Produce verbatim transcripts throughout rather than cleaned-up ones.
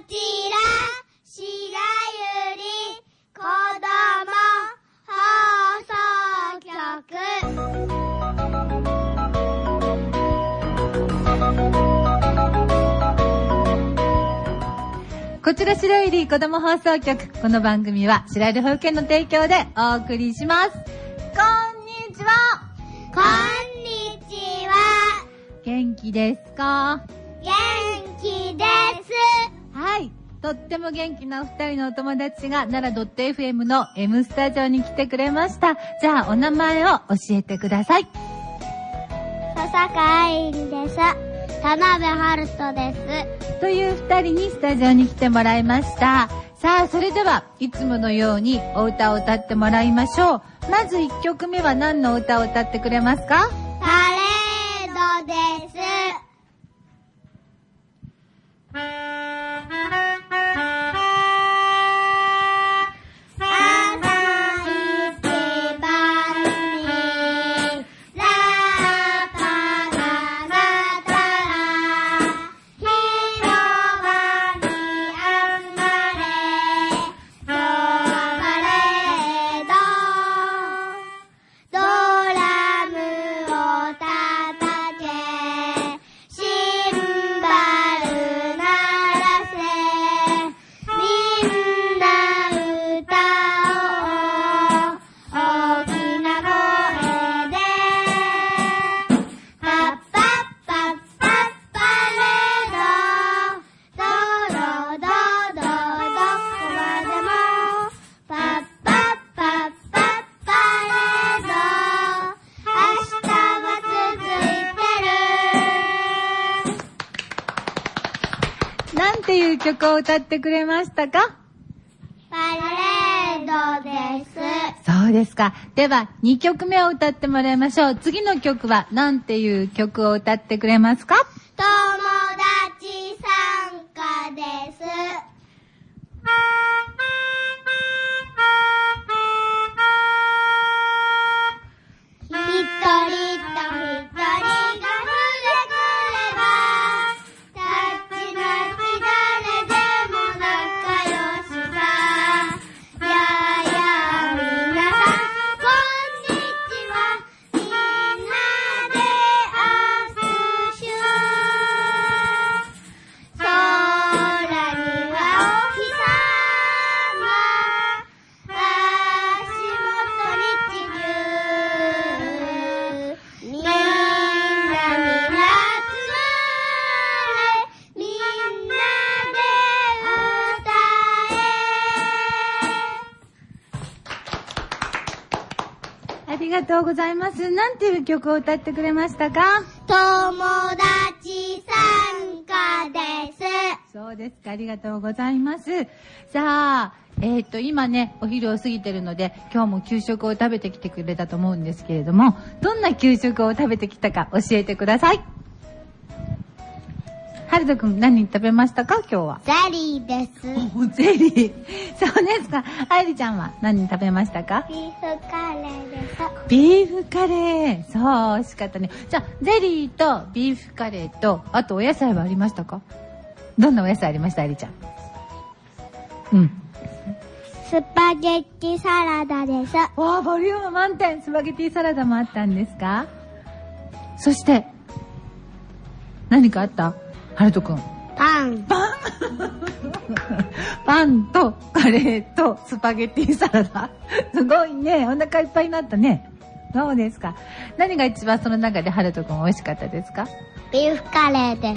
ちらしがゆり子ども放送局。こちら白百合子ども放送局。この番組は白百合保育園の提供でお送りします。こんにちは。 こんにちは。 元気ですか？ 元気です。 はい。とっても元気なお二人のお友達が奈良 .fm の M スタジオに来てくれました。じゃあお名前を教えてください。 笹川愛理です。田辺春人です。 という二人にスタジオに来てもらいました。さあ、それではいつものようにお歌を歌ってもらいましょう。まず一曲目は何の歌を歌ってくれますか？ パレードです。 なんていう曲を歌ってくれましたか？ パレードです。 そうですか。ではにきょくめを歌ってもらいましょう。次の曲はなんていう曲を歌ってくれますか？ 友達参加です。一人と一人が触れくればたちまち誰でも仲良しさ。やや皆さんこんにちは。みんなで握手。空にはお日さま、足元に地球。みんなみんな集まれ、みんなで歌ありがとうございます。なんていう曲を歌ってくれましたか？ え。友達参加です。 そうですか。ありがとうございます。さあ、えっと、今ね、お昼を過ぎてるので、今日も給食を食べてきてくれたと思うんですけれども、どんな給食を食べてきたか教えてください。はるとくん、何食べましたか？今日は。 ゼリーです。 お、ゼリー。そうですか。あいりちゃんは何食べましたか？ ビーフカレーです。 ビーフカレー。そう、美味しかったね。じゃあ、ゼリーとビーフカレーと、あとお野菜はありましたか？どんなお野菜ありました？あいりちゃん。うん。 スパゲッティサラダです。 わあ、ボリューム満点。スパゲティサラダもあったんですか？そして、何かあった？はるとくん。 パン。 パンパンとカレーとスパゲティサラダ。すごいね。お腹いっぱいになったね。どうですか？何が一番その中ではるとくん美味しかったですか？ ビーフカレーです。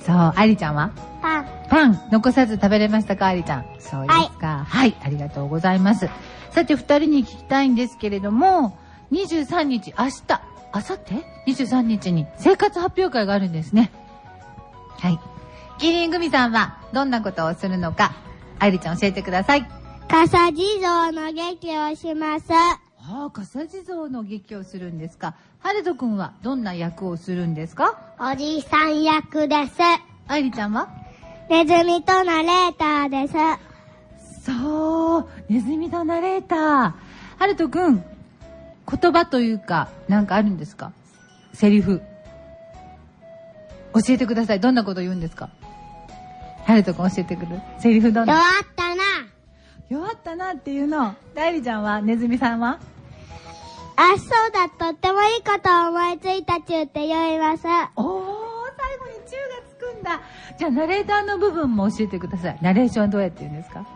そう、ありちゃんは？ パン。 パン、残さず食べれましたか？ありちゃん。そうですか。はい、はい、ありがとうございます。さて、二人に聞きたいんですけれども、にじゅうさんにち、明日、明後日 ?にじゅうさんにちに生活発表会があるんですね。はい。キリングミさんはどんなことをするのか、あいりちゃん教えてください。 笠地蔵の劇をします。 ああ、笠地蔵の劇をするんですか。はるとくんはどんな役をするんですか？ おじいさん役です。 あいりちゃんは？ ネズミとナレーターです。 そう、ネズミとナレーター。はるとくん、言葉というか、なんかあるんですか？セリフ。教えてください。どんなこと言うんですか？はハルト君教えてくる。セリフどんな？ 弱ったな。 弱ったなっていうの。ダイリちゃんは、ネズミさんは？ あ、そうだ、とってもいいことを思いついたちゅうって言います。 おー、最後にチューがつくんだ。じゃあ、ナレーターの部分も教えてください。ナレーションどうやって言うんですか？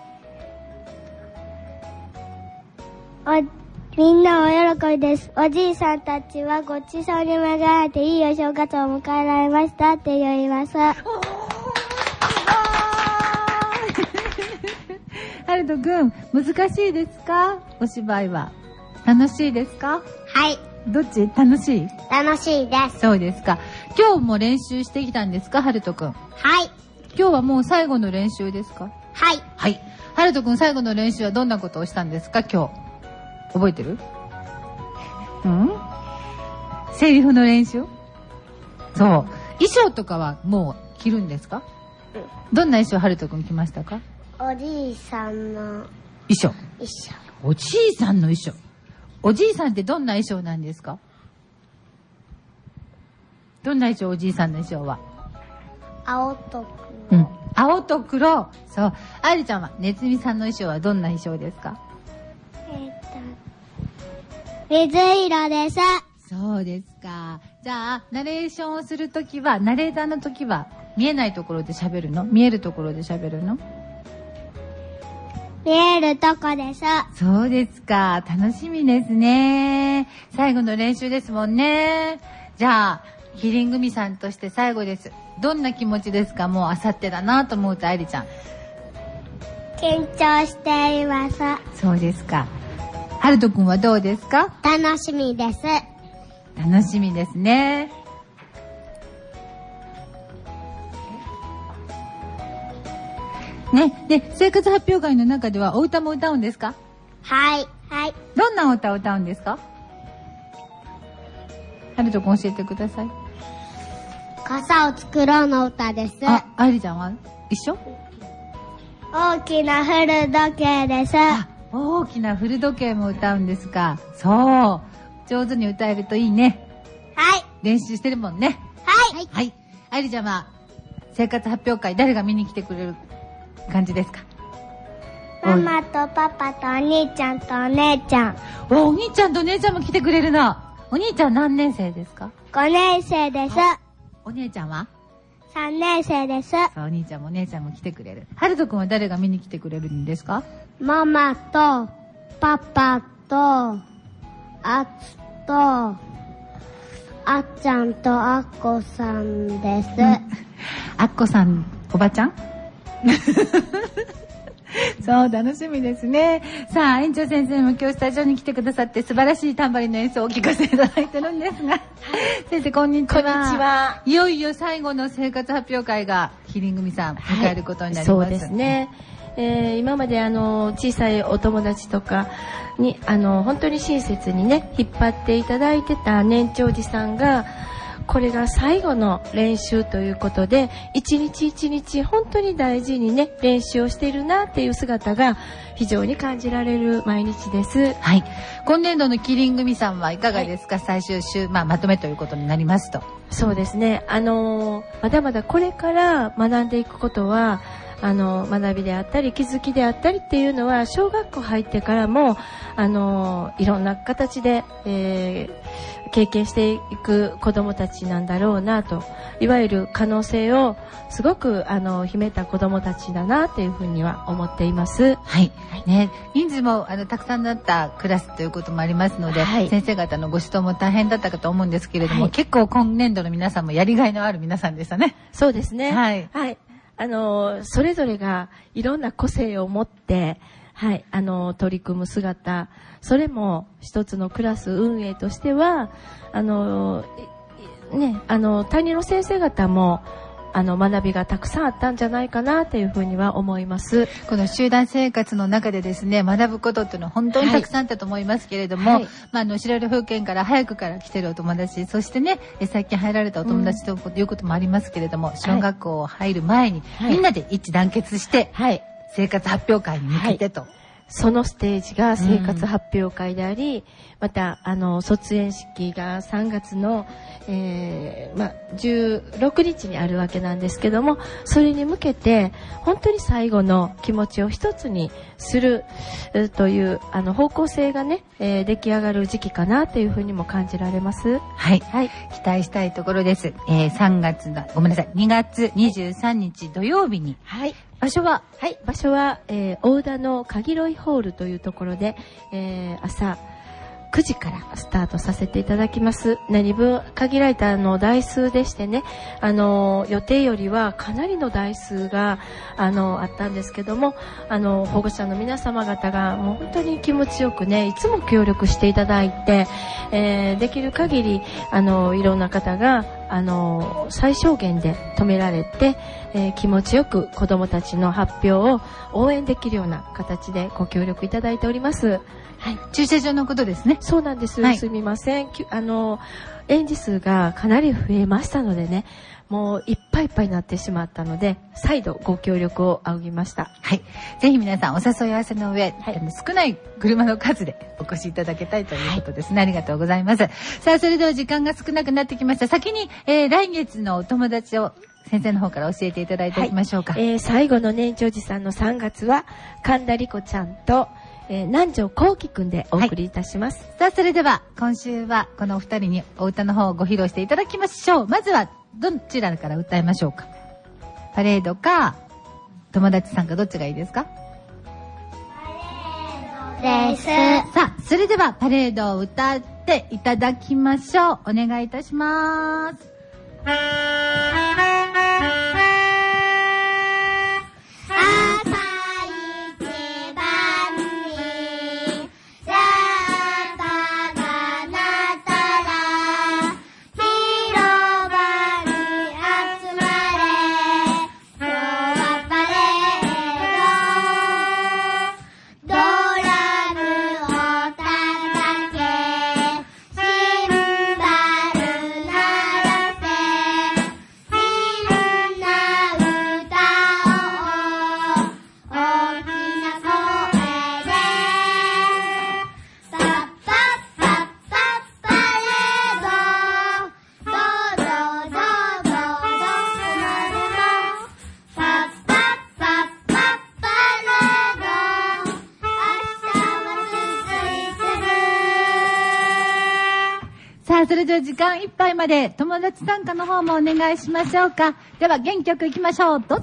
お、みんなお喜びです。おじいさんたちはごちそうに恵まれていいお正月を迎えられましたって言います。おー、すごい。 ハルトくん、難しいですか？お芝居は。楽しいですか？ はい。 どっち？楽しい？ 楽しいです。 そうですか。今日も練習してきたんですか？ハルトくん。 はい。 今日はもう最後の練習ですか？ はい。 はい。ハルトくん最後の練習はどんなことをしたんですか？今日。覚えてる？うん？セリフの練習？そう。衣装とかはもう着るんですか？うん。どんな衣装ハルトくん着ましたか？ おじいさんの衣装。 衣装。 おじいさんの衣装。おじいさんってどんな衣装なんですか？どんな衣装、おじいさんの衣装は？ 青と黒。うん。青と黒。そう。ありちゃんは、ねずみさんの衣装はどんな衣装ですか？ えっと、水色です。 そうですか。じゃあ、ナレーションをするときは、ナレーターのときは、見えないところで喋るの？見えるところで喋るの？ 見えるとこです。 そうですか。楽しみですね。最後の練習ですもんね。じゃあ、キリン組さんとして最後です。どんな気持ちですか？もうあさってだなと思うと、愛理ちゃん。 緊張しています。 そうですか。ハルト君はどうですか？ 楽しみです。 楽しみですね。ね、で、生活発表会の中ではお歌も歌うんですか？ はい、はい。 どんなお歌を歌うんですか？ハルト君教えてください。 傘を作ろうの歌です。 あ、愛理ちゃんは一緒？ 大きな古時計です。 あ、大きな古時計も歌うんですか？そう。上手に歌えるといいね。 はい。 練習してるもんね。 はい。 はい。愛理ちゃんは生活発表会誰が見に来てくれる感じですか？ ママとパパとお兄ちゃんとお姉ちゃん。 お、お兄ちゃんとお姉ちゃんも来てくれるの。お兄ちゃん何年生ですか？ ごねん生です。 お姉ちゃんはさんねん生です。 そう、お兄ちゃんもお姉ちゃんも来てくれる。ハルト君は誰が見に来てくれるんですか？ ママとパパとあつとあっちゃんとあっこさんです。うん、 あっこさん、おばちゃんそう、楽しみですね。さあ、園長先生も今日スタジオに来てくださって素晴らしいタンバリンの演奏をお聞かせいただいてるんですが、はい、先生こんにちは。 こんにちは。 いよいよ最後の生活発表会がキリン組さん迎えることになります。 はい、そうですね。えー、今まであの小さいお友達とかにあの本当に親切にね引っ張っていただいてた年長児さんがこれが最後の練習ということで一日一日本当に大事にね練習をしているなっていう姿が非常に感じられる毎日です。 はい。今年度のキリン組さんはいかがですか？はい、最終週、まあ、まとめということになりますと。 そうですね。あのまだまだこれから学んでいくことはあの学びであったり気づきであったりっていうのは小学校入ってからもあのいろんな形で、えー、経験していく子どもたちなんだろうなと、いわゆる可能性をすごくあの秘めた子どもたちだなというふうには思っています。 はい、ね、人数もあのたくさんだったクラスということもありますので、はい、先生方のご指導も大変だったかと思うんですけれども、はい、結構今年度の皆さんもやりがいのある皆さんでしたね。 そうですね。 はい、 はい、あのそれぞれがいろんな個性を持って、はい、あの取り組む姿、それも一つのクラス運営としてはあの、ね、あの担任の先生方もあの学びがたくさんあったんじゃないかなというふうには思います。 この集団生活の中でですね、学ぶことっていうのは本当にたくさんあったと思いますけれども、はい、まあ、あの白色保育園から早くから来てるお友達、そしてね最近入られたお友達ということもありますけれども、うん、小学校入る前に、はい、みんなで一致団結して、はい、生活発表会に向けてと、はい、 そのステージが生活発表会であり、うん、またあの卒園式がさんがつの、えーま、じゅうろくにちにあるわけなんですけども、それに向けて本当に最後の気持ちを一つにするというあの方向性がね、えー、出来上がる時期かなというふうにも感じられます。 はい、はい、期待したいところです。えー、さんがつのごめんなさいにがつにじゅうさんにち土曜日に、 はい、 場所ははい場所は、えー、大田のかぎろいホールというところで、えー、朝くじからスタートさせていただきます。何分限られたの台数でしてね、あの予定よりはかなりの台数があのあったんですけども、あの保護者の皆様方がもう本当に気持ちよくね、いつも協力していただいて、えー、できる限りあのいろんな方があの最小限で止められて、えー、気持ちよく子どもたちの発表を応援できるような形でご協力いただいております。 はい、駐車場のことですね。 そうなんです、はい、すみません。あの園児数がかなり増えましたのでね、もういっぱいいっぱいになってしまったので、再度ご協力を仰ぎました。 はい、ぜひ皆さんお誘い合わせの上、はい、少ない車の数でお越しいただけたいということですね、はい、ありがとうございます。さあ、それでは時間が少なくなってきました。先に、えー、来月のお友達を先生の方から教えていただいておきましょうか。 はい、えー、最後の年長児さんのさんがつは神田理子ちゃんとえー、南條幸輝くんでお送りいたします。 はい、さあ、それでは今週はこのお二人にお歌の方をご披露していただきましょう。まずはどちらから歌いましょうか。パレードか友達さんか、どっちがいいですか？ パレードです。 さあ、それではパレードを歌っていただきましょう。お願いいたします。それでは時間いっぱいまで友達参加の方もお願いしましょうか。では原曲いきましょう。どうぞ。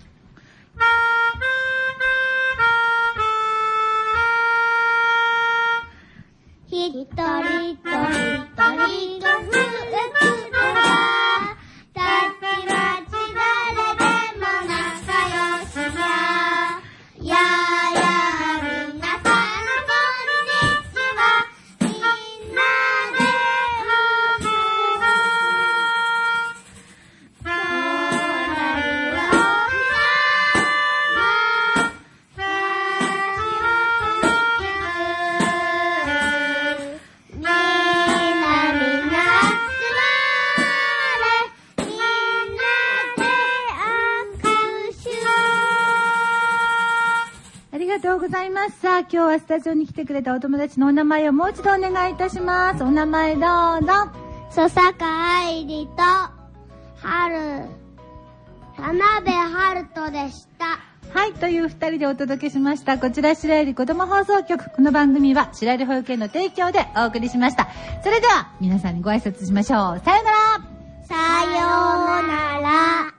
ひとりとひとりがふえくからたちまち誰でも仲良しやややみなさんこんにちはみんなでありがとうございます。さあ、今日はスタジオに来てくれたお友達のお名前をもう一度お願いいたします。お名前どうぞ。 曽坂愛理と春田辺春人でした。 はい、という二人でお届けしました。こちら白百合子ども放送局。この番組は白百合保育園の提供でお送りしました。それでは皆さんにご挨拶しましょう。さようなら。 さようなら。